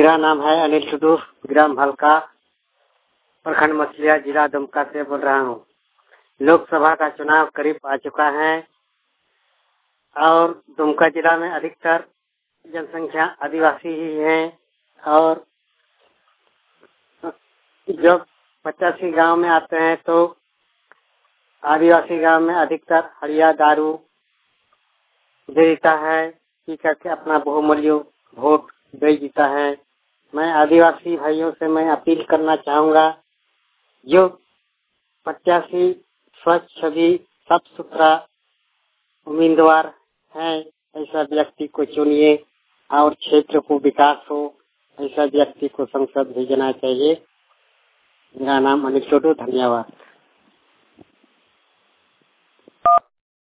मेरा नाम है अनिल टुडू, ग्राम भलका, प्रखंड मछलिया, जिला दुमका से बोल रहा हूँ। लोकसभा का चुनाव करीब आ चुका है और दुमका जिला में अधिकतर जनसंख्या आदिवासी ही है और जब 85 गांव में आते हैं तो आदिवासी गांव में अधिकतर हड़िया दारू देता है, पी करके अपना बहुमूल्य वोट दे देता है। मैं आदिवासी भाइयों से मैं अपील करना चाहूँगा, जो प्रत्याशी स्वच्छ छवि साफ सुथरा उम्मीदवार है, ऐसा व्यक्ति को चुनिए और क्षेत्र को विकास हो, ऐसा व्यक्ति को संसद भेजना चाहिए। मेरा नाम अनिल टुडू, धन्यवाद।